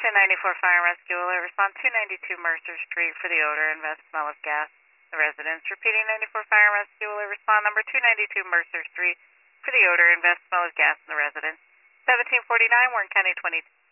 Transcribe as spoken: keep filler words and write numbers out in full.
ninety-four Fire and Rescue Alert. Respond two ninety-two Mercer Street for the odor and vest smell of gas in the residence. Repeating ninety-four Fire and Rescue Alert. Respond number two ninety-two Mercer Street for the odor and vest smell of gas in the residence. seventeen forty-nine Warren County twenty.